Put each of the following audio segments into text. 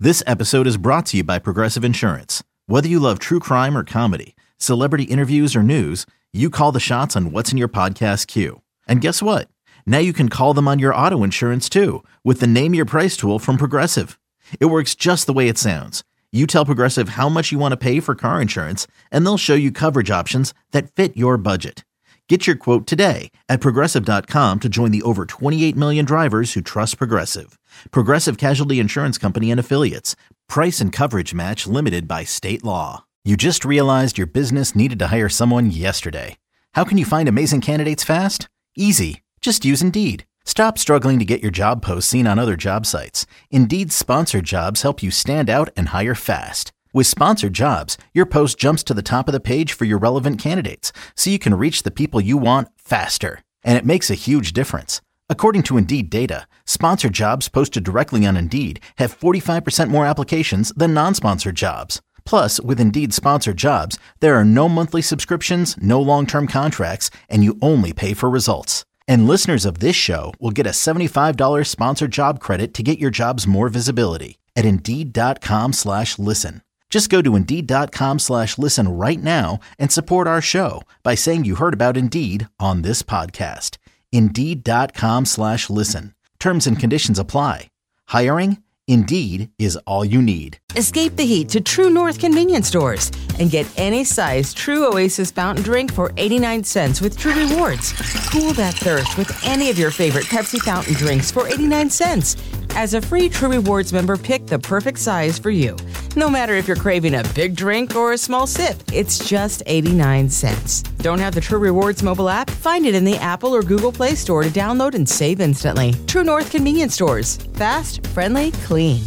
This episode is brought to you by Progressive Insurance. Whether you love true crime or comedy, celebrity interviews or news, you call the shots on what's in your podcast queue. And guess what? Now you can call them on your auto insurance too with the Name Your Price tool from Progressive. It works just the way it sounds. You tell Progressive how much you want to pay for car insurance, and they'll show you coverage options that fit your budget. Get your quote today at Progressive.com to join the over 28 million drivers who trust Progressive. Progressive Casualty Insurance Company and Affiliates. Price and coverage match limited by state law. You just realized your business needed to hire someone yesterday. How can you find amazing candidates fast? Easy. Just use Indeed. Stop struggling to get your job posts seen on other job sites. Indeed's sponsored jobs help you stand out and hire fast. With sponsored jobs, your post jumps to the top of the page for your relevant candidates, so you can reach the people you want faster. And it makes a huge difference. According to Indeed data, sponsored jobs posted directly on Indeed have 45% more applications than non-sponsored jobs. Plus, with Indeed sponsored jobs, there are no monthly subscriptions, no long-term contracts, and you only pay for results. And listeners of this show will get a $75 sponsored job credit to get your jobs more visibility at Indeed.com/listen. Just go to Indeed.com/listen right now and support our show by saying you heard about Indeed on this podcast. Indeed.com/listen. Terms and conditions apply. Hiring? Indeed is all you need. Escape the heat to True North convenience stores and get any size True Oasis fountain drink for 89 cents with True Rewards. Cool that thirst with any of your favorite Pepsi fountain drinks for 89 cents. As a free True Rewards member, pick the perfect size for you. No matter if you're craving a big drink or a small sip, it's just 89 cents. Don't have the True Rewards mobile app? Find it in the Apple or Google Play Store to download and save instantly. True North convenience stores. Fast, friendly, clean.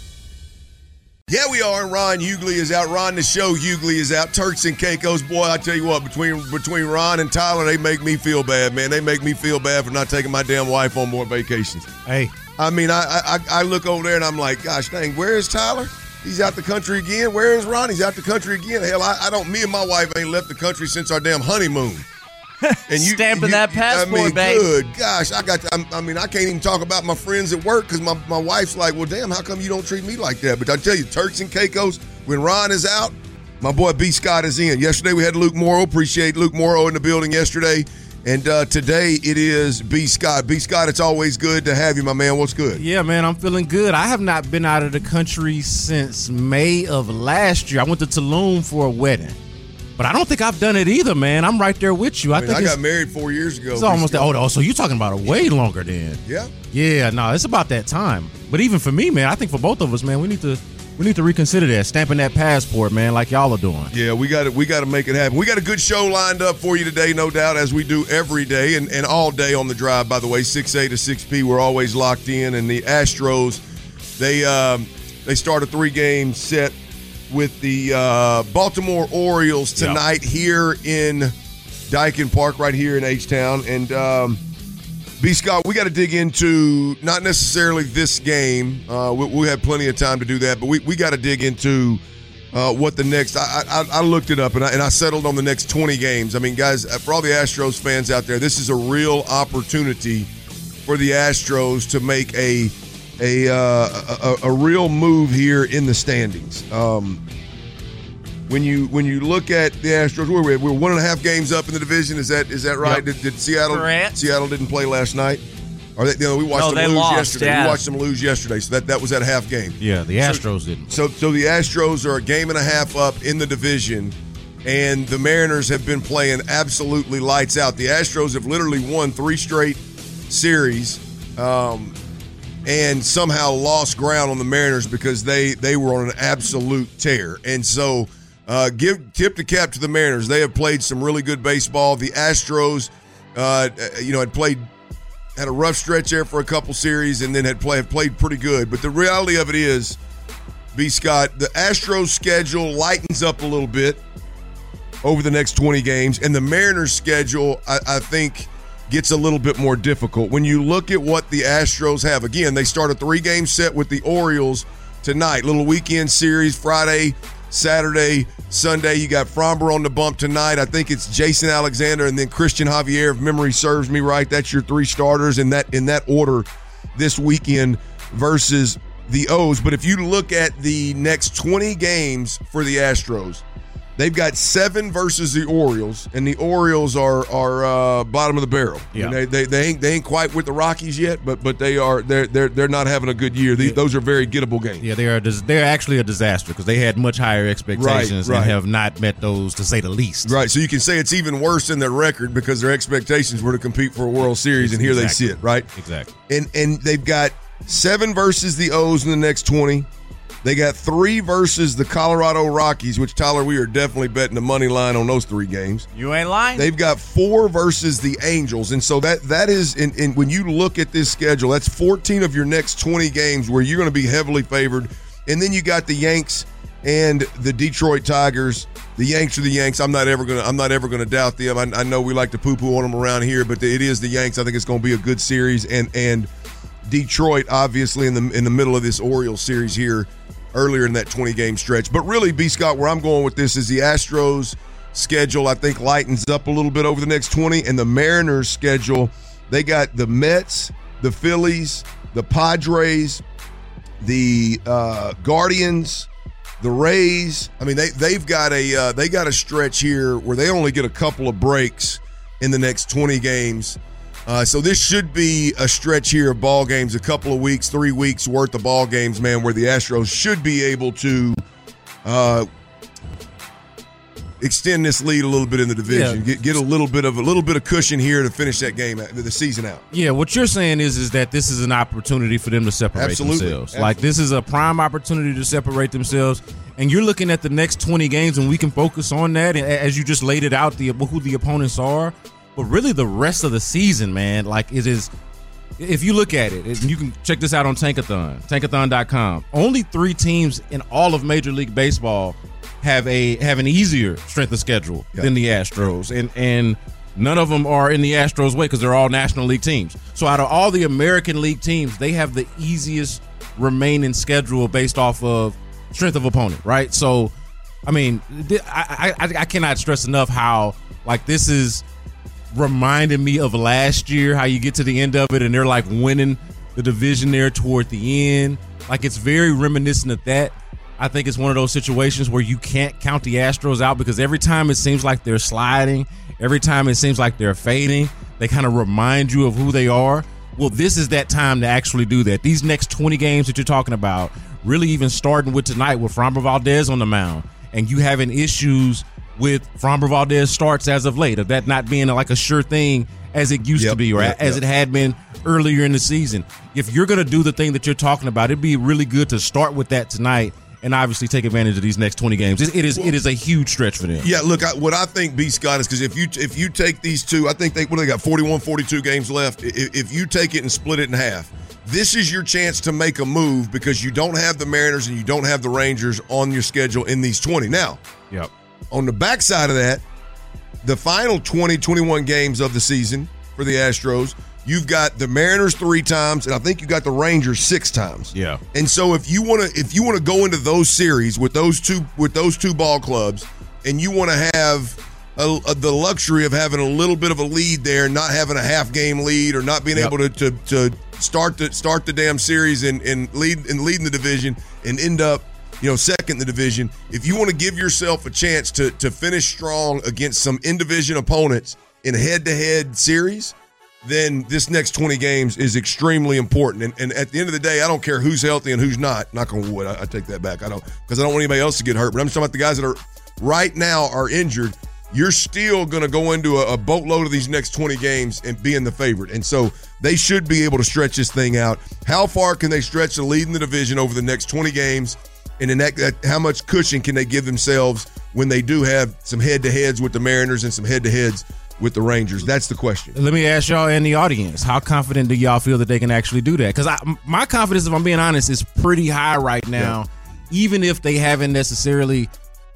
Yeah, we are. Ron Hughley is out. Ron the Show Hughley is out. Turks and Caicos. Boy, I tell you what, between Ron and Tyler, they make me feel bad, man. They make me feel bad for not taking my damn wife on more vacations. Hey. I mean, I look over there and I'm like, gosh dang, where is Tyler? He's out the country again. Where is Ron? He's out the country again. Hell, me and my wife ain't left the country since our damn honeymoon. And stamping that passport, babe. Good gosh, I can't even talk about my friends at work because my wife's like, well, damn, how come you don't treat me like that? But I tell you, Turks and Caicos, when Ron is out, my boy B. Scott is in. Yesterday we had Luke Morrow. Appreciate Luke Morrow in the building yesterday. And today it is B. Scott. B. Scott, it's always good to have you, my man. What's good? Yeah, man, I'm feeling good. I have not been out of the country since May of last year. I went to Tulum for a wedding. But I don't think I've done it either, man. I'm right there with you. I got married 4 years ago. It's almost that. Oh, so you're talking about a way longer then. Yeah. Yeah, no, it's about that time. But even for me, man, I think for both of us, man, we need to reconsider that, stamping that passport, man, like y'all are doing. Yeah, we got to make it happen. We got a good show lined up for you today, no doubt, as we do every day and all day on the drive, by the way, 6A to 6P. We're always locked in. And the Astros, they start a 3-game set with the Baltimore Orioles tonight here in Daikin Park, right here in H-Town. And B. Scott, we got to dig into not necessarily this game. We'll have plenty of time to do that, but we got to dig into what the next. I looked it up and I settled on the next 20 games. I mean, guys, for all the Astros fans out there, this is a real opportunity for the Astros to make a real move here in the standings. When you look at the Astros, we're 1.5 games up in the division. Is that right? Yep. Did Seattle? Correct. Seattle didn't play last night. Or we watched them lose yesterday. Yeah. We watched them lose yesterday, so that was at a half game. Yeah, the Astros didn't. So the Astros are a game and a half up in the division, and the Mariners have been playing absolutely lights out. The Astros have literally won 3 straight series. And somehow lost ground on the Mariners because they were on an absolute tear. And so tip the cap to the Mariners. They have played some really good baseball. The Astros, had a rough stretch there for a couple series and then have played pretty good. But the reality of it is, B. Scott, the Astros schedule lightens up a little bit over the next 20 games. And the Mariners schedule, I think, gets a little bit more difficult. When you look at what the Astros have, again, they start a 3-game set with the Orioles tonight. Little weekend series, Friday, Saturday, Sunday. You got Fromber on the bump tonight. I think it's Jason Alexander and then Christian Javier, if memory serves me right. That's your 3 starters in that order this weekend versus the O's. But if you look at the next 20 games for the Astros, they've got 7 versus the Orioles, and the Orioles are bottom of the barrel. Yeah. I mean, they ain't quite with the Rockies yet, but they're not having a good year. Those are very gettable games. Yeah, they're actually a disaster because they had much higher expectations and have not met those, to say the least. Right, so you can say it's even worse than their record because their expectations were to compete for a World Series, and here they sit, right? Exactly. And they've got 7 versus the O's in the next 20. They got 3 versus the Colorado Rockies, which, Tyler, we are definitely betting the money line on those 3 games. You ain't lying. They've got 4 versus the Angels. And so that is, and when you look at this schedule, that's 14 of your next 20 games where you're going to be heavily favored. And then you got the Yanks and the Detroit Tigers. The Yanks are the Yanks. I'm not ever gonna doubt them. I know we like to poo-poo on them around here, but it is the Yanks. I think it's going to be a good series. And Detroit, obviously, in the middle of this Orioles series here, earlier in that 20-game stretch. But really, B. Scott, where I'm going with this is the Astros schedule, I think, lightens up a little bit over the next 20, and the Mariners schedule, they got the Mets, the Phillies, the Padres, the Guardians, the Rays. I mean, they got a stretch here where they only get a couple of breaks in the next 20 games. So this should be a stretch here of ball games, a couple of weeks, 3 weeks worth of ball games, man, where the Astros should be able to extend this lead a little bit in the division, get a little bit of cushion here to finish that game, the season out. Yeah, what you're saying is that this is an opportunity for them to separate themselves. Like, this is a prime opportunity to separate themselves. And you're looking at the next 20 games, and we can focus on that, as you just laid it out, who the opponents are. But really, the rest of the season, man, like, it is. If you look at it, and you can check this out on Tankathon, tankathon.com. Only 3 teams in all of Major League Baseball have an easier strength of schedule than the Astros, and none of them are in the Astros' way because they're all National League teams. So out of all the American League teams, they have the easiest remaining schedule based off of strength of opponent, right? So, I mean, I cannot stress enough how, like, this is reminded me of last year, how you get to the end of it and they're like winning the division there toward the end. Like, it's very reminiscent of that. I think it's one of those situations where you can't count the Astros out because every time it seems like they're sliding, every time it seems like they're fading, they kind of remind you of who they are. Well, this is that time to actually do that. These next 20 games that you're talking about, really even starting with tonight with Framber Valdez on the mound, and you having issues with Framber Valdez starts as of late, of that not being like a sure thing as it used to be, or as it had been earlier in the season. If you're going to do the thing that you're talking about, it'd be really good to start with that tonight and obviously take advantage of these next 20 games. It is a huge stretch for them. Yeah, look, what I think, B. Scott, is because if you take these two, I think they got 41, 42 games left. If you take it and split it in half, this is your chance to make a move because you don't have the Mariners and you don't have the Rangers on your schedule in these 20. Now, on the backside of that, the final 20, 21 games of the season for the Astros, you've got the Mariners 3 times, and I think you got the Rangers 6 times. Yeah. And so if you want to go into those series with those two ball clubs, and you want to have the luxury of having a little bit of a lead there, not having a half game lead, or not being able to start the damn series and leading the division and end up second in the division. If you want to give yourself a chance to finish strong against some in-division opponents in a head-to-head series, then this next 20 games is extremely important. And at the end of the day, I don't care who's healthy and who's not. Knock on wood, I take that back. Because I don't want anybody else to get hurt. But I'm just talking about the guys that are right now are injured. You're still going to go into a boatload of these next 20 games and being the favorite. And so they should be able to stretch this thing out. How far can they stretch the lead in the division over the next 20 games? And then how much cushion can they give themselves when they do have some head-to-heads with the Mariners and some head-to-heads with the Rangers? That's the question. Let me ask y'all in the audience, how confident do y'all feel that they can actually do that? Because my confidence, if I'm being honest, is pretty high right now, even if they haven't necessarily,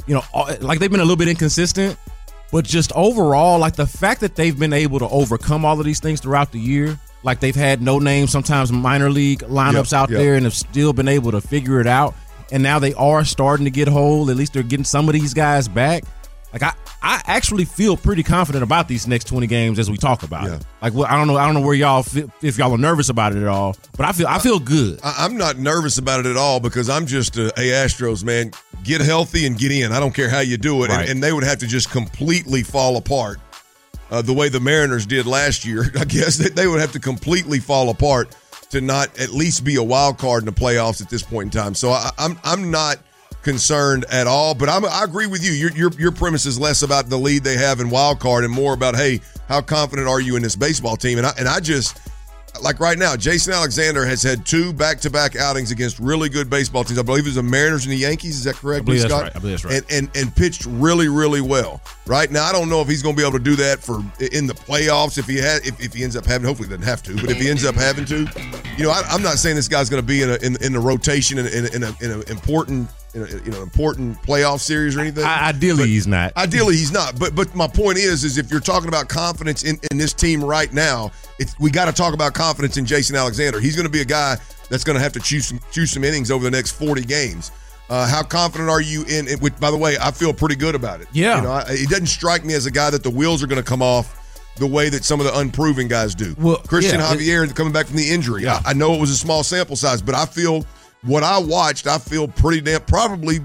like they've been a little bit inconsistent, but just overall, like the fact that they've been able to overcome all of these things throughout the year, like they've had no name, sometimes minor league lineups out there and have still been able to figure it out. And now they are starting to get whole. At least they're getting some of these guys back. like I actually feel pretty confident about these next 20 games as we talk about it. Like, well, I don't know where y'all feel, if y'all are nervous about it at all, but I feel good. I'm not nervous about it at all because I'm just Astros, man. Get healthy and get in. I don't care how you do it, and they would have to just completely fall apart the way the Mariners did last year. I guess they would have to completely fall apart to not at least be a wild card in the playoffs at this point in time. So I'm not concerned at all, but I agree with you. Your premise is less about the lead they have in wild card and more about, hey, how confident are you in this baseball team? And I just, like right now, Jason Alexander has had 2 back-to-back outings against really good baseball teams. I believe it was the Mariners and the Yankees. Is that correct, Scott? I believe that's right. And pitched really, really well. Right now, I don't know if he's going to be able to do that in the playoffs if he ends up having. Hopefully, he doesn't have to. But if he ends up having to, I'm not saying this guy's going to be in the rotation in an important playoff series or anything. Ideally, he's not. Ideally, he's not. But my point is if you're talking about confidence in this team right now, we got to talk about confidence in Jason Alexander. He's going to be a guy that's going to have to choose some innings over the next 40 games. How confident are you in it? Which, by the way, I feel pretty good about it. Yeah. It doesn't strike me as a guy that the wheels are going to come off the way that some of the unproven guys do. Well, Christian Javier coming back from the injury. Yeah. I know it was a small sample size, but I feel what I watched, I feel pretty damn probably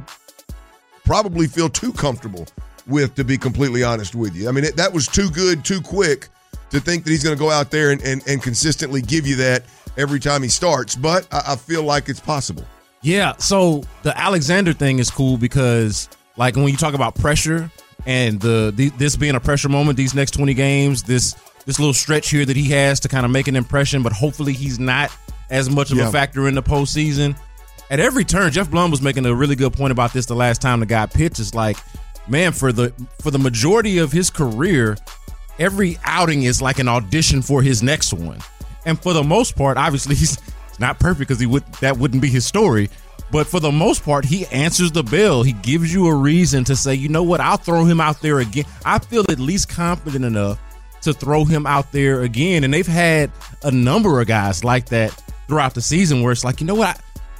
feel too comfortable with, to be completely honest with you. I mean, that was too good, too quick to think that he's going to go out there and consistently give you that every time he starts. But I feel like it's possible. Yeah, so the Alexander thing is cool because, like, when you talk about pressure and this being a pressure moment, these next 20 games, this little stretch here that he has to kind of make an impression, but hopefully he's not as much of a factor in the postseason. At every turn, Jeff Blum was making a really good point about this the last time the guy pitched. It's like, man, for the majority of his career, every outing is like an audition for his next one. And for the most part, obviously he's not perfect because that wouldn't be his story. But for the most part, he answers the bell. He gives you a reason to say, you know what, I'll throw him out there again. I feel at least confident enough to throw him out there again. And they've had a number of guys like that throughout the season where it's like, you know what,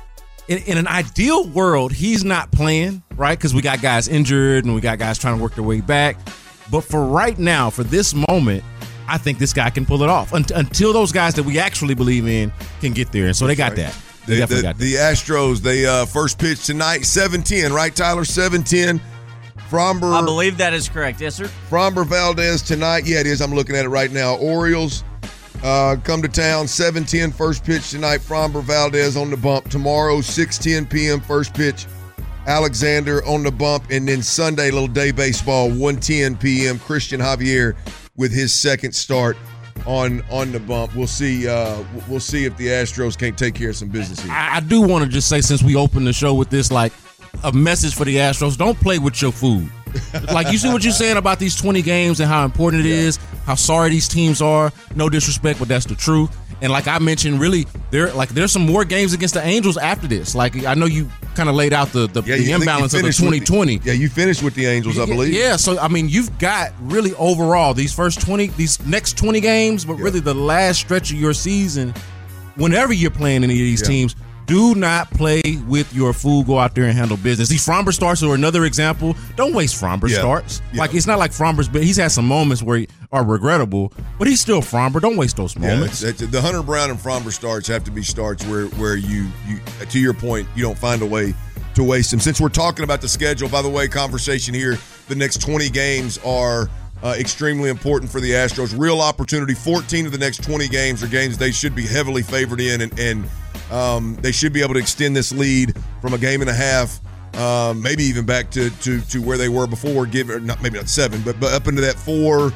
in an ideal world, he's not playing, right? Because we got guys injured and we got guys trying to work their way back. But for right now, for this moment, I think this guy can pull it off until those guys that we actually believe in can get there. And so they got that. They definitely got that. The Astros, they first pitch tonight, 7:10, right, Tyler? 7:10. Framber. I believe that is correct. Yes, sir. Framber Valdez tonight. Yeah, it is. I'm looking at it right now. Orioles come to town, 7:10, first pitch tonight. Framber Valdez on the bump. Tomorrow, 6:10 p.m., first pitch. Alexander on the bump. And then Sunday, little day baseball, 1:10 p.m., Christian Javier with his second start on the bump. We'll see if the Astros can't take care of some business here. I do want to just say, since we opened the show with this, like, a message for the Astros: don't play with your food. Like, you see what you're saying about these 20 games and how important it is, how sorry these teams are. No disrespect, but that's the truth. And like I mentioned, really, there's some more games against the Angels after this. Like, I know you kind of laid out the imbalance of the 2020. You finished with the Angels, I believe. Yeah, so I mean, you've got really overall these next 20 games, but really the last stretch of your season, whenever you're playing any of these teams, do not play with your food. Go out there and handle business. These Framber starts are another example. Don't waste Framber starts. Yeah. Like, it's not like Framber's, but he's had some moments where are regrettable, but he's still Framber. Don't waste those moments. The Hunter Brown and Framber starts have to be starts where you to your point, you don't find a way to waste them. Since we're talking about the schedule, by the way, conversation here, the next 20 games are extremely important for the Astros. Real opportunity. 14 of the next 20 games are games they should be heavily favored in, and they should be able to extend this lead from a game and a half, maybe even back to where they were before. Maybe not 7, but up into that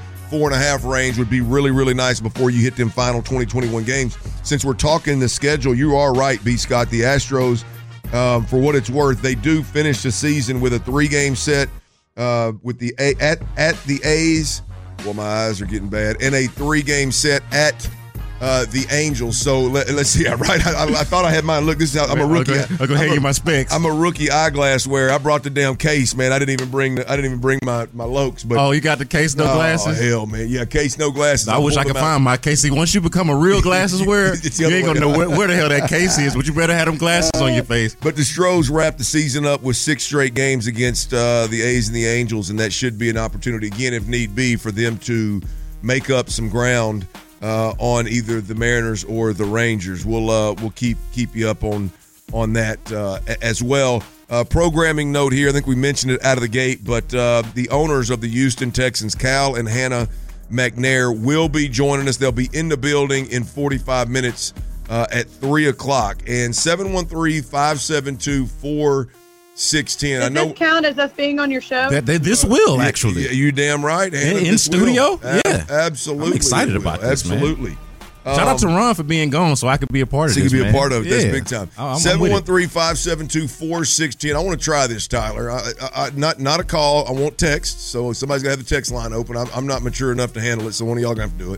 4.5 range would be really, really nice before you hit them final 20-21 games. Since we're talking the schedule, you are right, B. Scott. The Astros, for what it's worth, they do finish the season with a 3-game set with the at the A's. Well, my eyes are getting bad. And a 3-game set at the Angels. So let's see. Right, I thought I had mine. Look, this is how I'm a rookie. I'm gonna hang you my specs. I'm a rookie eyeglass wearer. I brought the damn case, man. I didn't even bring my Lokes. But you got the case, no glasses. Oh hell, man. Yeah, case, no glasses. I wish I could find my case. See, once you become a real glasses wearer, you ain't gonna know where the hell that case is. But you better have them glasses on your face. But the Stros wrapped the season up with 6 straight games against the A's and the Angels, and that should be an opportunity again, if need be, for them to make up some ground on either the Mariners or the Rangers. We'll keep you up on that as well. Programming note here, I think we mentioned it out of the gate, but the owners of the Houston Texans, Cal and Hannah McNair, will be joining us. They'll be in the building in 45 minutes at 3 o'clock. And 713-572-4610. Does this count as us being on your show? This will, actually. You damn right, Hannah. In studio? Yeah. Absolutely. I'm excited about this, absolutely. Man. Shout out to Ron for being gone so I could be a part of this, So you can be man. a part of it. That's Yeah. big time. 713-572-4610. I want to try this, Tyler. Not a call. I want text. So somebody's got to have the text line open. I'm not mature enough to handle it, so one of y'all going to have to do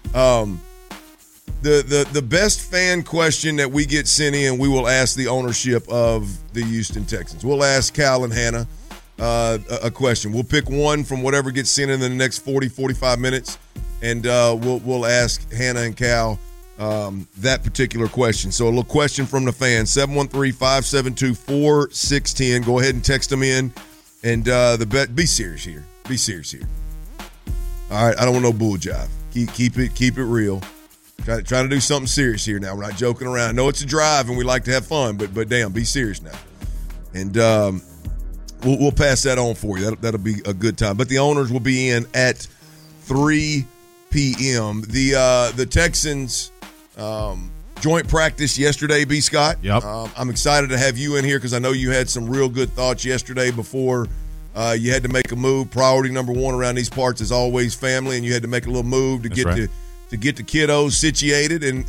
it. The best fan question that we get sent in, we will ask the ownership of the Houston Texans. We'll ask Cal and Hannah a question. We'll pick one from whatever gets sent in the next 45 minutes, and we'll ask Hannah and Cal that particular question. So a little question from the fans, 713-572-4610. Go ahead and text them in, and be serious here. Be serious here. All right, I don't want no bull jive. Keep it real. Try to do something serious here now. We're not joking around. I know it's a drive and we like to have fun, but damn, be serious now. And we'll pass that on for you. That'll be a good time. But the owners will be in at 3 p.m. The Texans joint practice yesterday, B. Scott. Yep. I'm excited to have you in here because I know you had some real good thoughts yesterday before you had to make a move. Priority number one around these parts is always family, and you had to make a little move to get the kiddos situated, and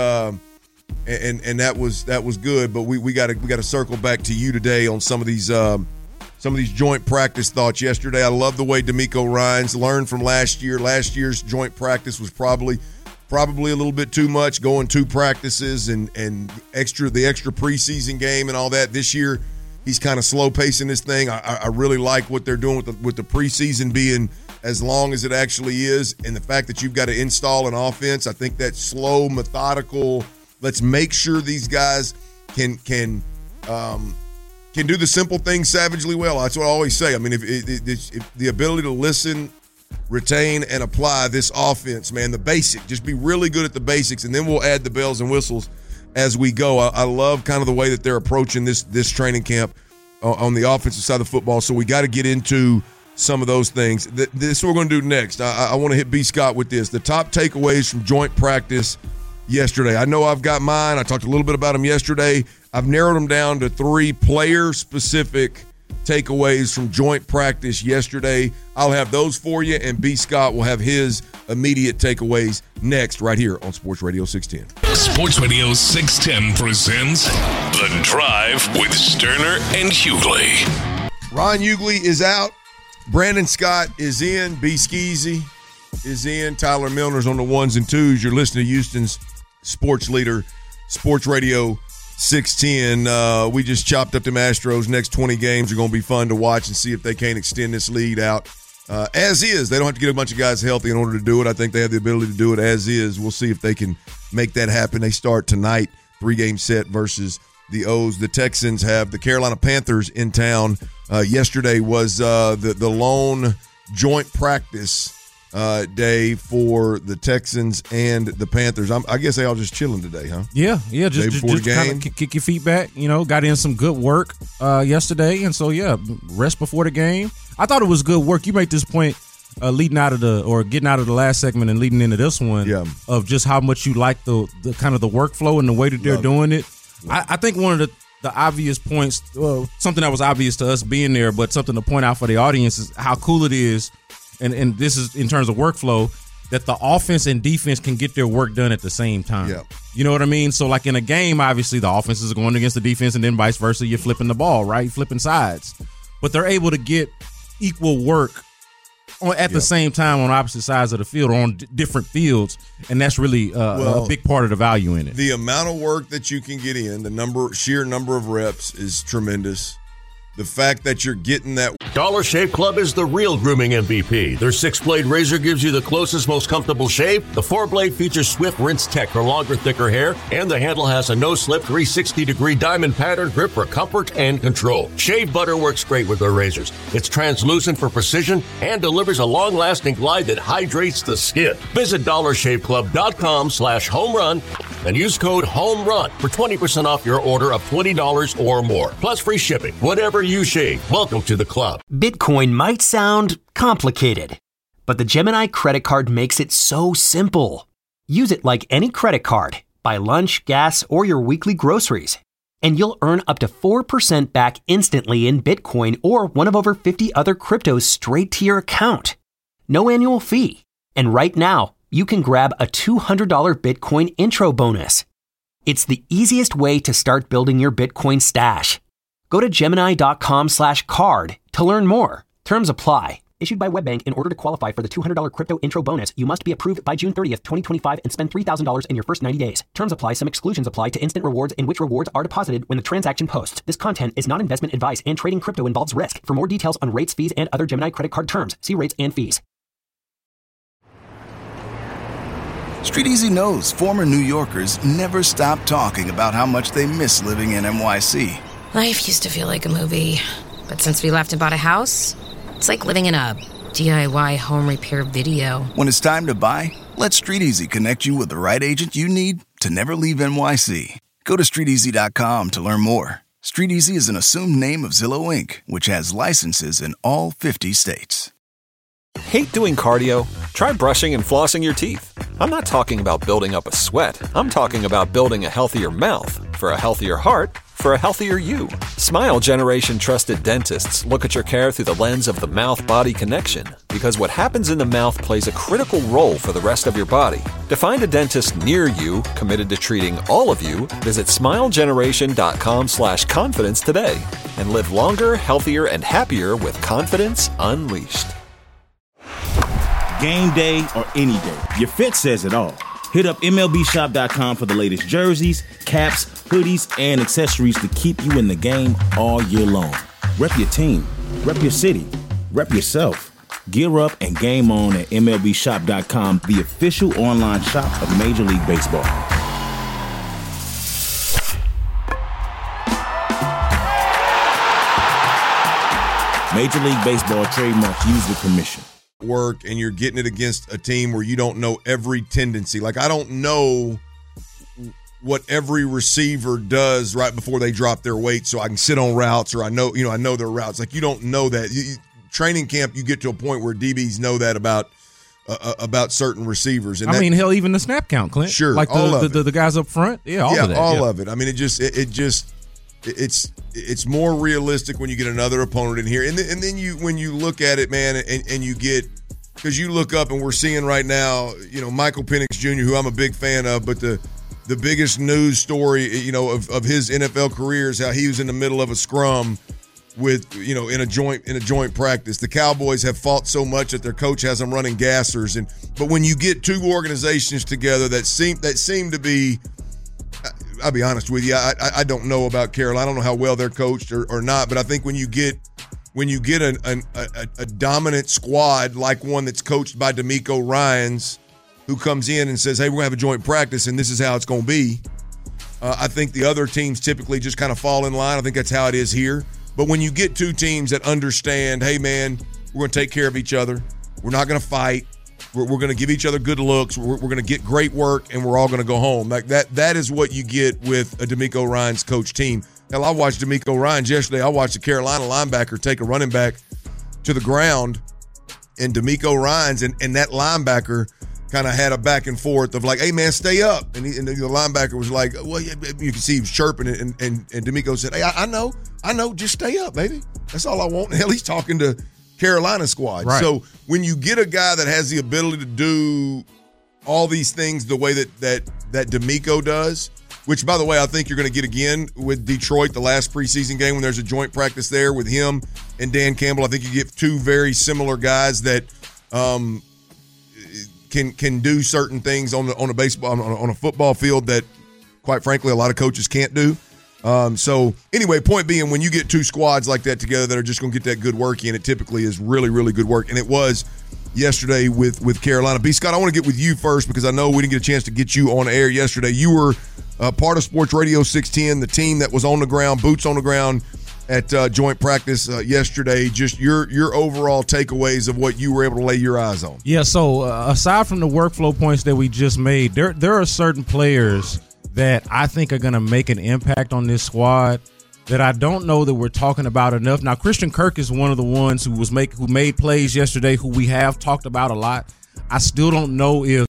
that was good. But we got to circle back to you today on some of these joint practice thoughts yesterday. I love the way D'Amico Ryans learned from last year. Last year's joint practice was probably a little bit too much, going 2 practices and the extra preseason game and all that. This year, he's kind of slow pacing this thing. I really like what they're doing with the preseason being as long as it actually is, and the fact that you've got to install an offense. I think that slow, methodical. Let's make sure these guys can do the simple things savagely well. That's what I always say. I mean, if the ability to listen, retain, and apply this offense, man, the basic, just be really good at the basics, and then we'll add the bells and whistles as we go. I love kind of the way that they're approaching this training camp on the offensive side of the football. So we got to get into some of those things. This is what we're going to do next. I want to hit B. Scott with this. The top takeaways from joint practice yesterday. I know I've got mine. I talked a little bit about them yesterday. I've narrowed them down to 3 player-specific takeaways from joint practice yesterday. I'll have those for you, and B. Scott will have his immediate takeaways next right here on Sports Radio 610. Sports Radio 610 presents The Drive with Sterner and Hughley. Ron Hughley is out. Brandon Scott is in. B. Skeezy is in. Tyler Milner's on the 1s and 2s. You're listening to Houston's sports leader, Sports Radio 610. We just chopped up them Astros. Next 20 games are going to be fun to watch and see if they can't extend this lead out as is. They don't have to get a bunch of guys healthy in order to do it. I think they have the ability to do it as is. We'll see if they can make that happen. They start tonight, 3-game set versus the O's. The Texans have the Carolina Panthers in town. Yesterday was the lone joint practice day for the Texans and the Panthers. I guess they all just chilling today, huh? Yeah. Just kind of kick your feet back. Got in some good work yesterday, and so rest before the game. I thought it was good work. You make this point getting out of the last segment and leading into this one of just how much you like the kind of the workflow and the way that they're doing it. I think one of the obvious points, something that was obvious to us being there, but something to point out for the audience is how cool it is. And this is in terms of workflow, that the offense and defense can get their work done at the same time. Yeah. You know what I mean? So, like in a game, obviously the offense is going against the defense, and then vice versa. You're flipping the ball, right? Flipping sides. But they're able to get equal work at the same time on opposite sides of the field or on different fields, and that's really a big part of the value in it. The amount of work that you can get in, the sheer number of reps is tremendous. The fact that you're getting that. Dollar Shave Club is the real grooming MVP. Their 6-blade razor gives you the closest, most comfortable shave. The 4-blade features swift rinse tech for longer, thicker hair. And the handle has a no-slip 360-degree diamond pattern grip for comfort and control. Shave butter works great with their razors. It's translucent for precision and delivers a long-lasting glide that hydrates the skin. Visit dollarshaveclub.com/homerun and use code HOMERUN for 20% off your order of $20 or more. Plus free shipping. Whatever you shave, welcome to the club. Bitcoin might sound complicated, but the Gemini credit card makes it so simple. Use it like any credit card. Buy lunch, gas, or your weekly groceries, and you'll earn up to 4% back instantly in Bitcoin or one of over 50 other cryptos straight to your account. No annual fee. And right now, you can grab a $200 Bitcoin intro bonus. It's the easiest way to start building your Bitcoin stash. Go to Gemini.com/card to learn more. Terms apply. Issued by WebBank. In order to qualify for the $200 crypto intro bonus, you must be approved by June 30th, 2025 and spend $3,000 in your first 90 days. Terms apply. Some exclusions apply to instant rewards in which rewards are deposited when the transaction posts. This content is not investment advice and trading crypto involves risk. For more details on rates, fees, and other Gemini credit card terms, see rates and fees. Street Easy knows former New Yorkers never stop talking about how much they miss living in NYC. Life used to feel like a movie, but since we left and bought a house, it's like living in a DIY home repair video. When it's time to buy, let Street Easy connect you with the right agent you need to never leave NYC. Go to StreetEasy.com to learn more. Street Easy is an assumed name of Zillow Inc., which has licenses in all 50 states. Hate doing cardio? Try brushing and flossing your teeth. I'm not talking about building up a sweat. I'm talking about building a healthier mouth for a healthier heart for a healthier you. Smile Generation trusted dentists look at your care through the lens of the mouth-body connection, because what happens in the mouth plays a critical role for the rest of your body. To find a dentist near you committed to treating all of you, visit smilegeneration.com/confidence today and live longer, healthier, and happier with confidence unleashed. Game day or any day, your fit says it all. Hit up MLBshop.com for the latest jerseys, caps, hoodies, and accessories to keep you in the game all year long. Rep your team, rep your city, rep yourself. Gear up and game on at MLBshop.com, the official online shop of Major League Baseball. Major League Baseball trademark used with permission. Work and you're getting it against a team where you don't know every tendency. Like, I don't know what every receiver does right before they drop their weight so I can sit on routes, or I know their routes. Like, you don't know that. Training camp, you get to a point where DBs know that about certain receivers. And hell, even the snap count, Clint. Sure, like the guys up front. Yeah, all of that. All of it. I mean, it's more realistic when you get another opponent in here, and then when you look at it, man, and you get, because you look up and we're seeing right now, Michael Penix Jr., who I'm a big fan of, but the biggest news story, of his NFL career is how he was in the middle of a scrum with, in a joint practice. The Cowboys have fought so much that their coach has them running gassers, but when you get two organizations together that seem to be, I'll be honest with you, I don't know about Carolina. I don't know how well they're coached or not, but I think when you get a dominant squad like one that's coached by DeMeco Ryans, who comes in and says, hey, we're going to have a joint practice and this is how it's going to be, I think the other teams typically just kind of fall in line. I think that's how it is here. But when you get two teams that understand, hey, man, we're going to take care of each other, we're not going to fight, we're going to give each other good looks, we're going to get great work, and we're all going to go home. Like that is what you get with a DeMeco Ryans coach team. Hell, I watched DeMeco Ryans yesterday. I watched a Carolina linebacker take a running back to the ground, and DeMeco Ryans and that linebacker kind of had a back and forth of like, hey, man, stay up. And the linebacker was like, well, you can see he was chirping it, and DeMeco said, hey, I know, just stay up, baby. That's all I want. And hell, he's talking to Carolina squad. Right. So when you get a guy that has the ability to do all these things the way that DeMeco does, which, by the way, I think you're going to get again with Detroit, the last preseason game when there's a joint practice there with him and Dan Campbell. I think you get two very similar guys that can do certain things on a baseball on a football field that, quite frankly, a lot of coaches can't do. So anyway, point being, when you get two squads like that together that are just going to get that good work in, it typically is really, really good work. And it was yesterday with Carolina. B. Scott, I want to get with you first because I know we didn't get a chance to get you on air yesterday. You were part of Sports Radio 610, the team that was on the ground, boots on the ground at joint practice yesterday. Just your overall takeaways of what you were able to lay your eyes on. Yeah, so aside from the workflow points that we just made, there are certain players that I think are going to make an impact on this squad that I don't know that we're talking about enough. Now, Christian Kirk is one of the ones who made plays yesterday, who we have talked about a lot. I still don't know if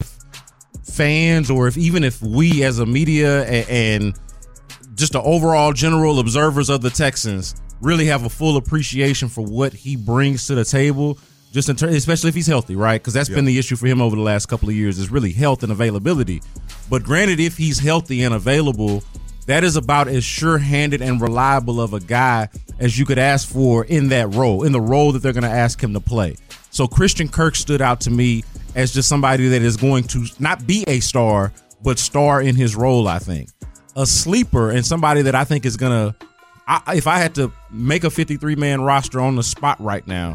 fans or if we as a media and just the overall general observers of the Texans really have a full appreciation for what he brings to the table, just in especially if he's healthy, right? Because that's been the issue for him over the last couple of years, is really health and availability. But granted, if he's healthy and available, that is about as sure-handed and reliable of a guy as you could ask for in that role, in the role that they're going to ask him to play. So Christian Kirk stood out to me as just somebody that is going to not be a star, but star in his role, I think. A sleeper and somebody that I think is going to, if I had to make a 53-man roster on the spot right now,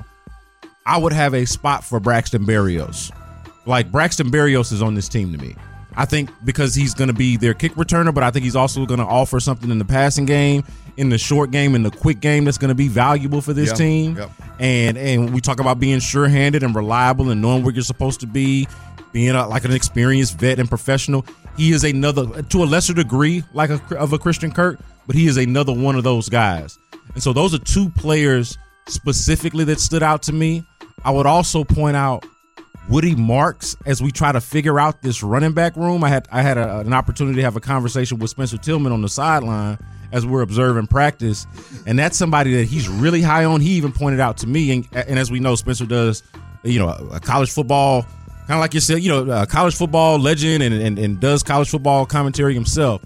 I would have a spot for Braxton Berrios. Like, Braxton Berrios is on this team to me. I think because he's going to be their kick returner, but I think he's also going to offer something in the passing game, in the short game, in the quick game that's going to be valuable for this team. Yep. And we talk about being sure-handed and reliable and knowing where you're supposed to be, being like an experienced vet and professional. He is another, to a lesser degree, of a Christian Kirk, but he is another one of those guys. And so those are two players specifically that stood out to me. I would also point out Woody Marks as we try to figure out this running back room. I had an opportunity to have a conversation with Spencer Tillman on the sideline as we're observing practice, and that's somebody that he's really high on. He even pointed out to me, and as we know, Spencer does, a college football, kind of like you said, a college football legend and does college football commentary himself,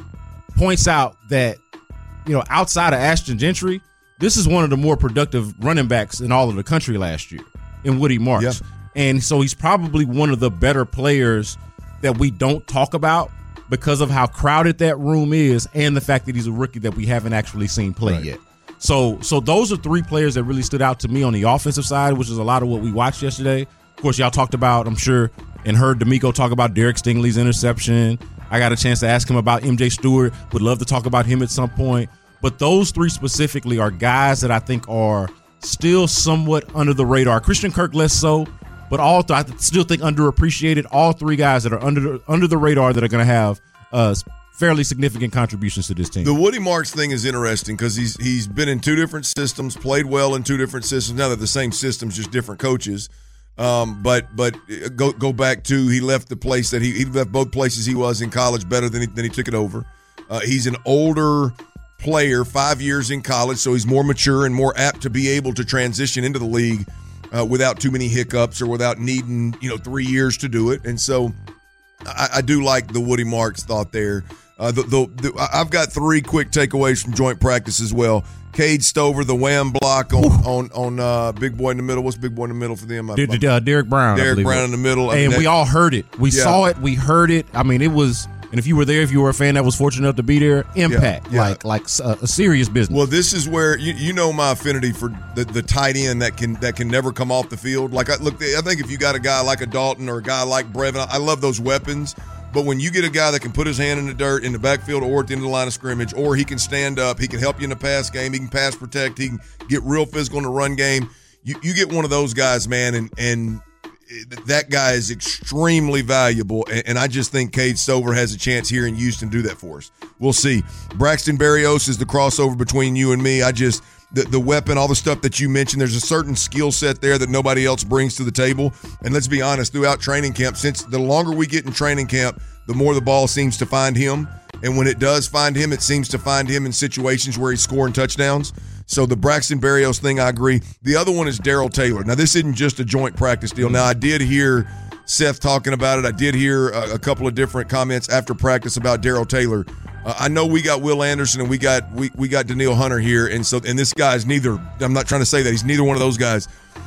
points out that, outside of Ashton Gentry, this is one of the more productive running backs in all of the country last year in Woody Marks. Yep. And so he's probably one of the better players that we don't talk about because of how crowded that room is and the fact that he's a rookie that we haven't actually seen play yet. So those are three players that really stood out to me on the offensive side, which is a lot of what we watched yesterday. Of course, y'all talked about, I'm sure, and heard D'Amico talk about Derek Stingley's interception. I got a chance to ask him about MJ Stewart. Would love to talk about him at some point. But those three specifically are guys that I think are still somewhat under the radar. Christian Kirk less so. But I still think underappreciated. All three guys that are under the radar that are going to have fairly significant contributions to this team. The Woody Marks thing is interesting because he's been in two different systems, played well in two different systems. Now they're the same systems, just different coaches. But go back to, he left the place that he left both places he was in college better than he took it over. He's an older player, 5 years in college, so he's more mature and more apt to be able to transition into the league without too many hiccups or without needing 3 years to do it. And so I do like the Woody Marks thought there. I've got three quick takeaways from joint practice as well. Cade Stover, the wham block on Big Boy in the middle. What's Big Boy in the middle for them? Derek Brown. Derek Brown in the middle. And we all heard it. We saw it. We heard it. I mean, it was. And if you were there, if you were a fan that was fortunate enough to be there, impact, like a serious business. Well, this is where you know my affinity for the tight end that can never come off the field. Like I think if you got a guy like a Dalton or a guy like Brevin, I love those weapons. But when you get a guy that can put his hand in the dirt in the backfield or at the end of the line of scrimmage, or he can stand up, he can help you in the pass game, he can pass protect, he can get real physical in the run game. You get one of those guys, man, and that guy is extremely valuable, and I just think Cade Stover has a chance here in Houston to do that for us. We'll see. Braxton Berrios is the crossover between you and me. The weapon, all the stuff that you mentioned, there's a certain skill set there that nobody else brings to the table. And let's be honest, throughout training camp, since the longer we get in training camp, the more the ball seems to find him. And when it does find him, it seems to find him in situations where he's scoring touchdowns. So the Braxton Berrios thing, I agree. The other one is Darrell Taylor. Now, this isn't just a joint practice deal. Now, I did hear Seth talking about it. I did hear a couple of different comments after practice about Darrell Taylor. I know we got Will Anderson and we got Daniil Hunter here, and this guy's neither. I'm not trying to say that he's neither one of those guys,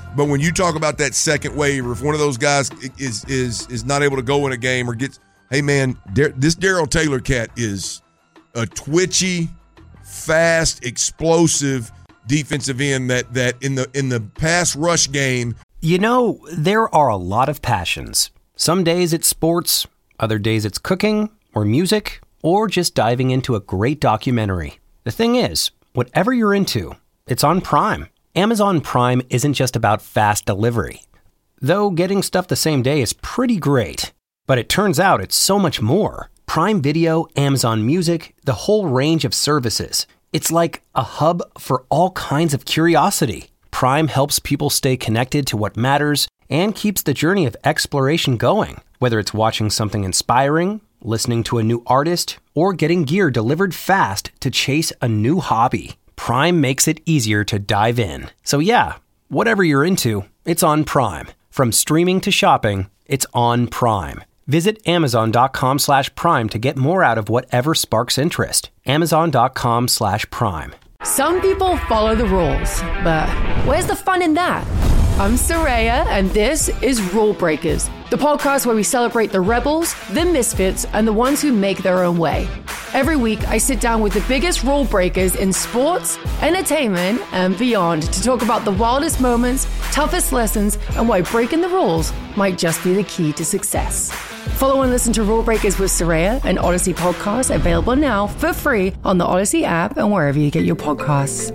But when you talk about that second wave, or if one of those guys is not able to go in a game or gets, hey man, this Darrell Taylor cat is a twitchy, fast, explosive defensive end that in the pass rush game. You know, there are a lot of passions. Some days it's sports, other days it's cooking or music, or just diving into a great documentary. The thing is, whatever you're into, it's on Prime. Amazon Prime isn't just about fast delivery. Though getting stuff the same day is pretty great. But it turns out it's so much more. Prime Video, Amazon Music, the whole range of services. It's like a hub for all kinds of curiosity. Prime helps people stay connected to what matters and keeps the journey of exploration going. Whether it's watching something inspiring, listening to a new artist, or getting gear delivered fast to chase a new hobby. Prime makes it easier to dive in. So yeah, whatever you're into, it's on Prime. From streaming to shopping, it's on Prime. Visit Amazon.com/Prime to get more out of whatever sparks interest. Amazon.com/Prime. Some people follow the rules, but where's the fun in that? I'm Soraya, and this is Rule Breakers, the podcast where we celebrate the rebels, the misfits, and the ones who make their own way. Every week, I sit down with the biggest rule breakers in sports, entertainment, and beyond to talk about the wildest moments, toughest lessons, and why breaking the rules might just be the key to success. Follow and listen to Rule Breakers with Soraya, an Odyssey podcast available now for free on the Odyssey app and wherever you get your podcasts.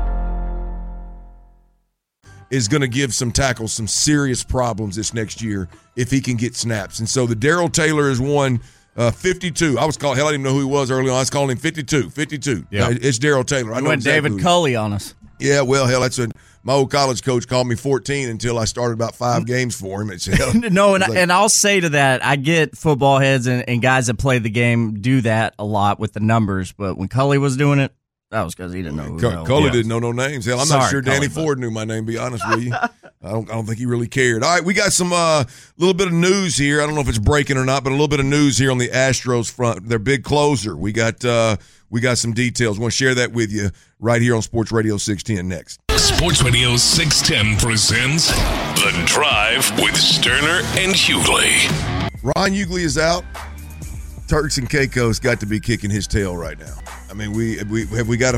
Is going to give some tackles some serious problems this next year if he can get snaps. And so the Darrell Taylor is one 52. I didn't even know who he was early on. I was calling him 52. Yeah. It's Darrell Taylor. I know went exactly David Culley on us. Yeah, well, hell, that's my old college coach called me 14 until I started about 5 games for him. And I'll say to that, I get football heads and guys that play the game do that a lot with the numbers, but when Culley was doing it, that was because he didn't know who Culley didn't know no names. Hell, I'm not sure Danny Ford knew my name, to be honest with you. I don't think he really cared. All right, we got some little bit of news here. I don't know if it's breaking or not, but a little bit of news here on the Astros front. Their big closer. We got some details. Want to share that with you right here on Sports Radio 610 next. Sports Radio 610 presents The Drive with Sterner and Hughley. Ron Hughley is out. Turks and Caicos got to be kicking his tail right now. I mean, we got a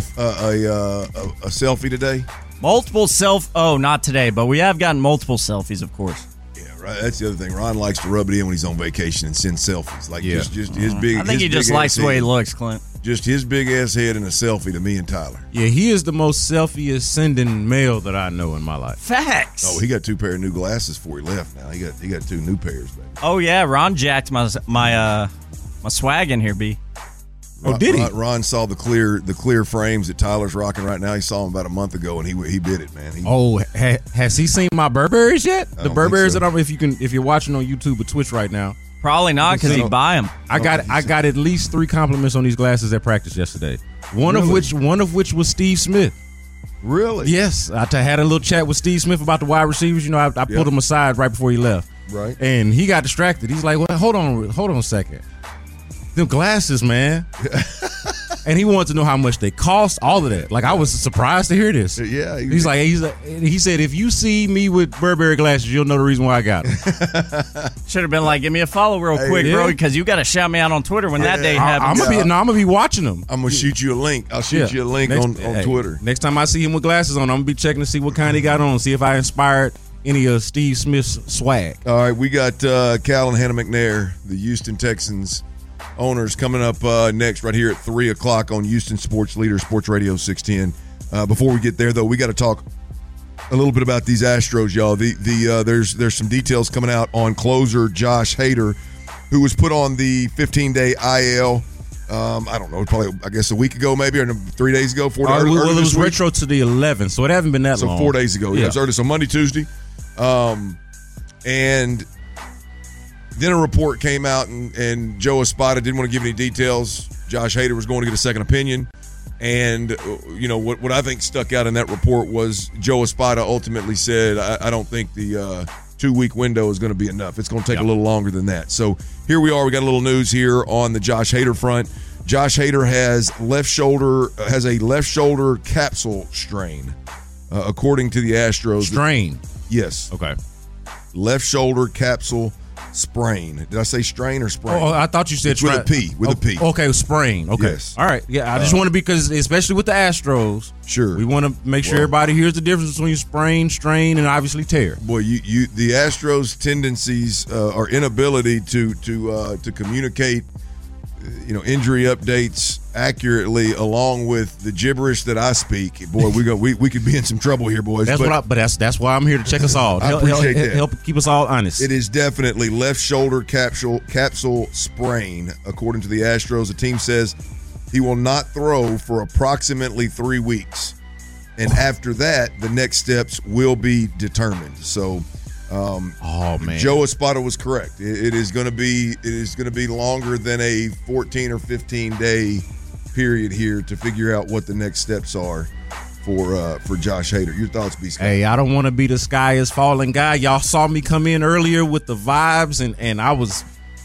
selfie today? Multiple not today, but we have gotten multiple selfies, of course. Yeah, right. That's the other thing. Ron likes to rub it in when he's on vacation and send selfies. Like just his big. I think he just likes the way he looks, Clint. Just his big ass head and a selfie to me and Tyler. Yeah, he is the most selfie sending male that I know in my life. Facts. Oh, he got 2 pair of new glasses before he left. Now he got 2 new pairs, baby. Oh yeah, Ron jacked my swag in here, B. Did he? Ron saw the clear frames that Tyler's rocking right now. He saw them about a month ago, and he bit it, man. Has he seen my Burberrys yet? The Burberrys that if you're watching on YouTube or Twitch right now. Probably not, because he'd buy them. I got at least 3 compliments on these glasses at practice yesterday. One of which was Steve Smith. Really? Yes. I had a little chat with Steve Smith about the wide receivers. You know, I pulled him aside right before he left. Right. And he got distracted. He's like, well, hold on a second. Them glasses, man. And he wanted to know how much they cost, all of that. Like, I was surprised to hear this. Yeah. He said, if you see me with Burberry glasses, you'll know the reason why I got them. Should have been like, give me a follow real quick, bro, because you got to shout me out on Twitter when that day happens. I'm gonna be watching them. I'm gonna shoot you a link. I'll shoot you a link on Twitter. Next time I see him with glasses on, I'm gonna be checking to see what kind he got on, see if I inspired any of Steve Smith's swag. All right, we got Cal and Hannah McNair, the Houston Texans owners, coming up next right here at 3 o'clock on Houston Sports Leader, Sports Radio 610. Before we get there, though, we got to talk a little bit about these Astros, y'all. There's some details coming out on closer Josh Hader, who was put on the 15-day IL. I don't know, probably, I guess, a week ago maybe, or 3 days ago. It was retro to the 11th, so it hasn't been that long. So 4 days ago, yeah. So Monday, Tuesday. And then a report came out, and Joe Espada didn't want to give any details. Josh Hader was going to get a second opinion. And, you know, what I think stuck out in that report was Joe Espada ultimately said, I don't think the 2-week window is going to be enough. It's going to take a little longer than that. So here we are. We got a little news here on the Josh Hader front. Josh Hader has a left shoulder capsule strain. according to the Astros. Strain. Yes. Okay. Left shoulder capsule sprain. Did I say strain or sprain? Oh, I thought you said with a P. With a P. Okay, sprain. Okay. Yes. All right. Yeah, I just want to, because especially with the Astros, sure, we want to make sure everybody hears the difference between sprain, strain, and obviously tear. Boy, the Astros' tendencies or inability to communicate, injury updates accurately, along with the gibberish that I speak. Boy, we could be in some trouble here, boys. That's why I'm here to check us all. I appreciate that. Help keep us all honest. It is definitely left shoulder capsule sprain, according to the Astros. The team says he will not throw for approximately 3 weeks, and after that, the next steps will be determined. So. Man, Joe Espada was correct. It is going to be longer than a 14 or 15 day period here to figure out what the next steps are for Josh Hader. Your thoughts, B. Scott? Hey, I don't want to be the sky is falling guy. Y'all saw me come in earlier with the vibes, and I was,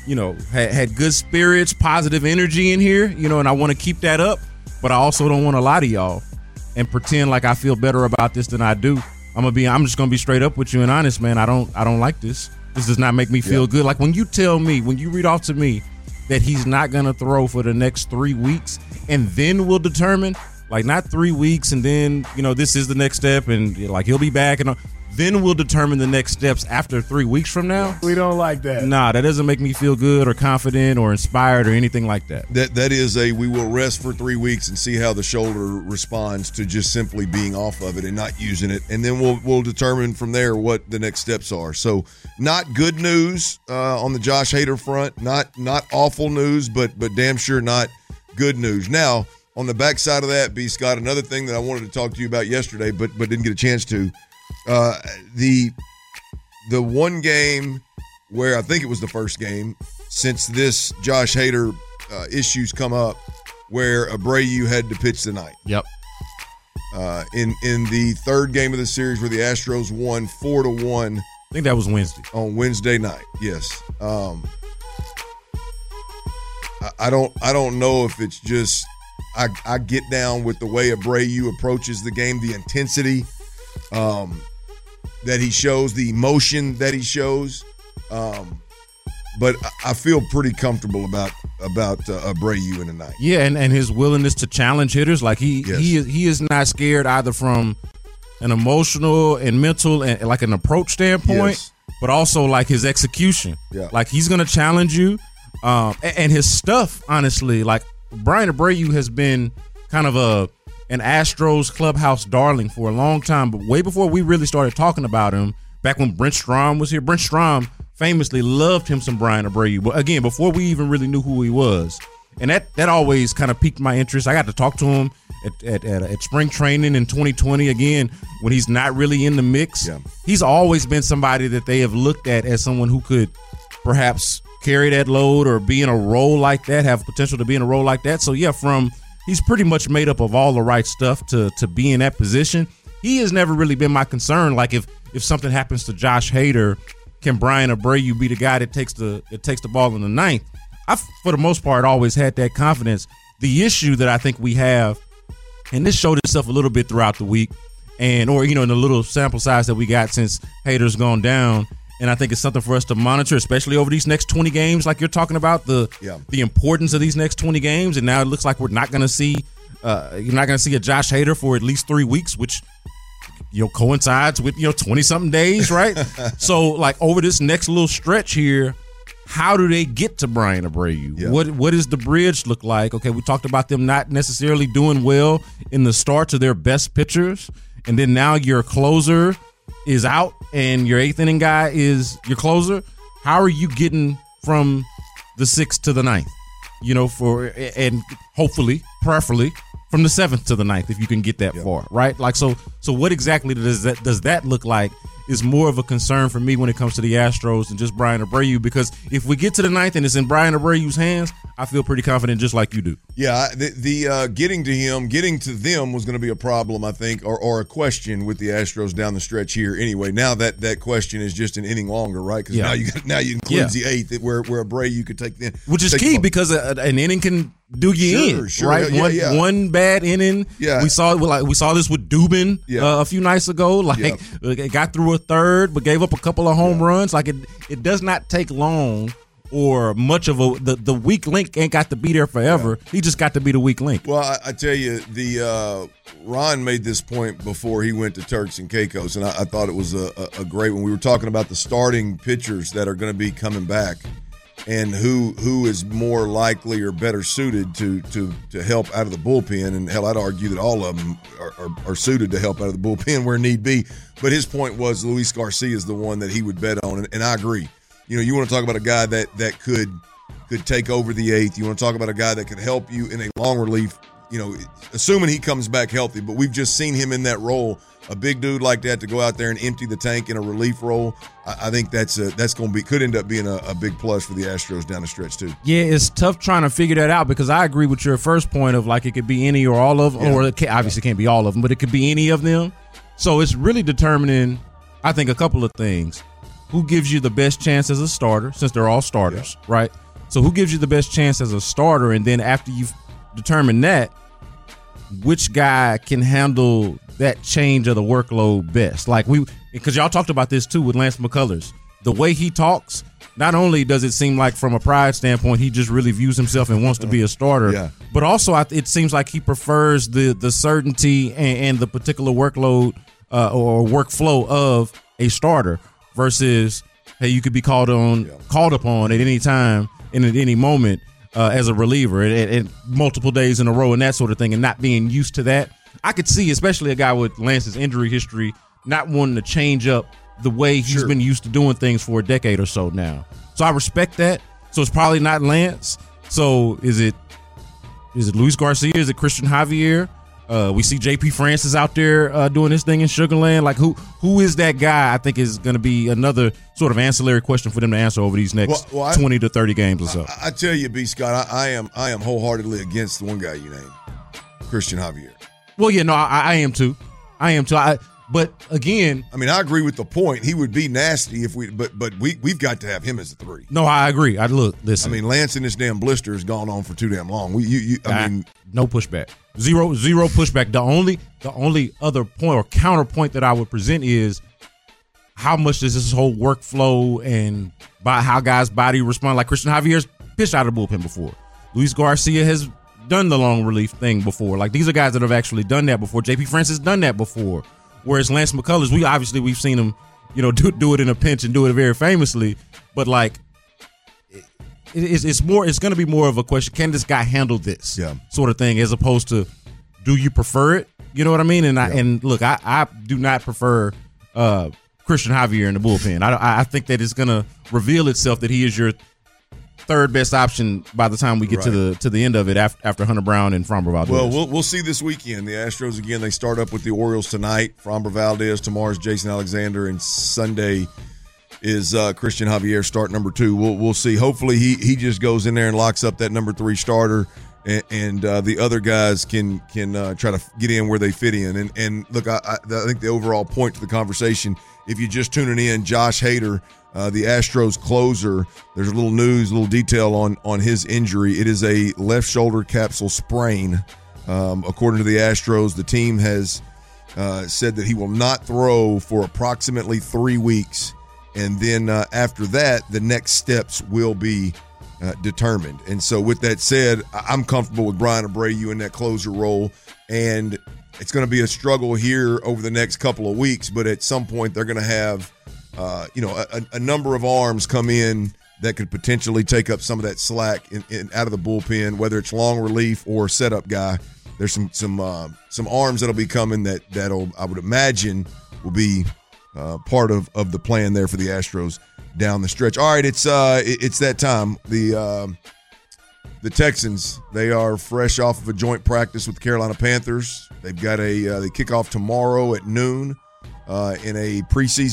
had good spirits, positive energy in here, and I want to keep that up, but I also don't want to lie to y'all and pretend like I feel better about this than I do. I'm just gonna be straight up with you and honest, man. I don't like this. This does not make me feel good. Like when you read off to me that he's not gonna throw for the next 3 weeks, and then we'll determine, like not 3 weeks, and then this is the next step, and like he'll be back, and then we'll determine the next steps after 3 weeks from now. We don't like that. Nah, that doesn't make me feel good or confident or inspired or anything like that. That is we will rest for 3 weeks and see how the shoulder responds to just simply being off of it and not using it, and then we'll determine from there what the next steps are. So, not good news on the Josh Hader front. Not awful news, but damn sure not good news. Now, on the backside of that, B. Scott, another thing that I wanted to talk to you about yesterday, but didn't get a chance to. The one game where I think it was the first game since this Josh Hader issues come up, where Abreu had to pitch tonight. Yep. In the third game of the series where the Astros won 4-1. I think that was Wednesday. On Wednesday night, yes. I don't know if it's just I get down with the way Abreu approaches the game, the intensity that he shows, the emotion that he shows, but I feel pretty comfortable about Abreu in the night. Yeah, and his willingness to challenge hitters, like he is not scared either from an emotional and mental and like an approach standpoint, but also like his execution. Yeah. Like he's gonna challenge you, and his stuff. Honestly, like Bryan Abreu has been kind of an Astros clubhouse darling for a long time, but way before we really started talking about him, back when Brent Strom was here. Brent Strom famously loved him some Bryan Abreu, but again, before we even really knew who he was. And that always kind of piqued my interest. I got to talk to him at spring training in 2020, again, when he's not really in the mix. Yeah. He's always been somebody that they have looked at as someone who could perhaps carry that load or be in a role like that, have potential to be in a role like that. So, yeah, he's pretty much made up of all the right stuff to be in that position. He has never really been my concern. Like if something happens to Josh Hader, can Bryan Abreu be the guy that takes the ball in the ninth? I, for the most part, always had that confidence. The issue that I think we have, and this showed itself a little bit throughout the week, in the little sample size that we got since Hader's gone down, and I think it's something for us to monitor, especially over these next 20 games, like you're talking about, the importance of these next 20 games. And now it looks like we're not going to see you're not going to see a Josh Hader for at least 3 weeks, which coincides with 20-something days, right? So like over this next little stretch here, how do they get to Bryan Abreu? Yeah. What does the bridge look like? Okay, we talked about them not necessarily doing well in the starts of their best pitchers, and then now your closer is out and your eighth inning guy is your closer. How are you getting from the 6th to the 9th? And hopefully, preferably, from the 7th to the 9th, if you can get that far, right? Like, so what exactly does that look like is more of a concern for me when it comes to the Astros than just Bryan Abreu, because if we get to the 9th and it's in Bryan Abreu's hands, I feel pretty confident, just like you do. Yeah, the getting to them was going to be a problem, I think, or a question with the Astros down the stretch here. Anyway, now that question is just an inning longer, right? Because now you include the eighth, where Abreu could take them, which is key because an inning can do you in, right? One bad inning. Yeah, we saw this with Dubin a few nights ago. It got through a third, but gave up a couple of home runs. Like it does not take long. Or much of the weak link ain't got to be there forever. Yeah. He just got to be the weak link. Well, I tell you, Ron made this point before he went to Turks and Caicos, and I thought it was a great one. We were talking about the starting pitchers that are going to be coming back, and who is more likely or better suited to help out of the bullpen. And hell, I'd argue that all of them are suited to help out of the bullpen where need be. But his point was Luis Garcia is the one that he would bet on, and I agree. You want to talk about a guy that could take over the eighth. You want to talk about a guy that could help you in a long relief, assuming he comes back healthy. But we've just seen him in that role, a big dude like that, to go out there and empty the tank in a relief role. I think that's going to could end up being a big plus for the Astros down the stretch too. Yeah, it's tough trying to figure that out because I agree with your first point of it could be any or all of them, or it obviously can't be all of them, but it could be any of them. So it's really determining, I think, a couple of things. Who gives you the best chance as a starter, since they're all starters, right? So who gives you the best chance as a starter, and then after you've determined that, which guy can handle that change of the workload best? Because y'all talked about this too with Lance McCullers. The way he talks, not only does it seem like from a pride standpoint he just really views himself and wants to be a starter, but also it seems like he prefers the certainty and the particular workload or workflow of a starter. Versus, hey, you could be called upon at any time and at any moment as a reliever and multiple days in a row and that sort of thing, and not being used to that. I could see, especially a guy with Lance's injury history, not wanting to change up the way he's been used to doing things for a decade or so now. So I respect that. So it's probably not Lance. So is it Luis Garcia? Is it Christian Javier? We see J.P. Francis out there doing his thing in Sugar Land. Who is that guy? I think is going to be another sort of ancillary question for them to answer over these next 20 to 30 games or so. I tell you, B. Scott, I am wholeheartedly against the one guy you named, Christian Javier. Well, yeah, no, I am too. But again, I agree with the point. He would be nasty if we've got to have him as a three. No, I agree. Listen. Lance in this damn blister has gone on for too damn long. No pushback. Zero pushback. The only other point or counterpoint that I would present is how much does this whole workflow and by how guys' body respond? Like Christian Javier's pitched out of the bullpen before. Luis Garcia has done the long relief thing before. Like these are guys that have actually done that before. J.P. Francis done that before. Whereas Lance McCullers, we've seen him, do it in a pinch and do it very famously. But it's going to be more of a question: can this guy handle this sort of thing, as opposed to do you prefer it? You know what I mean? And look, I do not prefer Christian Javier in the bullpen. I think that it's going to reveal itself that he is your third best option by the time we get to the end of it after Hunter Brown and Framber Valdez. Well, we'll see this weekend. The Astros again. They start up with the Orioles tonight. Framber Valdez, tomorrow's Jason Alexander, and Sunday is Christian Javier, start number 2. We'll see. Hopefully he just goes in there and locks up that number 3 starter, and the other guys can try to get in where they fit in. And look, I think the overall point to the conversation, if you're just tuning in, Josh Hader, the Astros closer, there's a little detail on his injury. It is a left shoulder capsule sprain. According to the Astros, the team has said that he will not throw for approximately 3 weeks. And then after that, the next steps will be determined. And so with that said, I'm comfortable with Brian Abreu in that closer role. And it's going to be a struggle here over the next couple of weeks. But at some point, they're going to have a number of arms come in that could potentially take up some of that slack in out of the bullpen, whether it's long relief or setup guy. There's some arms that'll be coming that'll I would imagine will be part of the plan there for the Astros down the stretch. All right, it's that time. The Texans, they are fresh off of a joint practice with the Carolina Panthers. They've got they kick off tomorrow at noon in a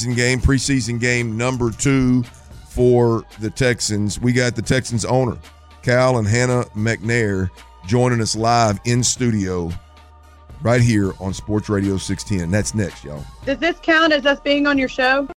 preseason game number 2 for the Texans. We got the Texans owner, Cal and Hannah McNair joining us live in studio right here on Sports Radio 610. That's next, y'all. Does this count as us being on your show?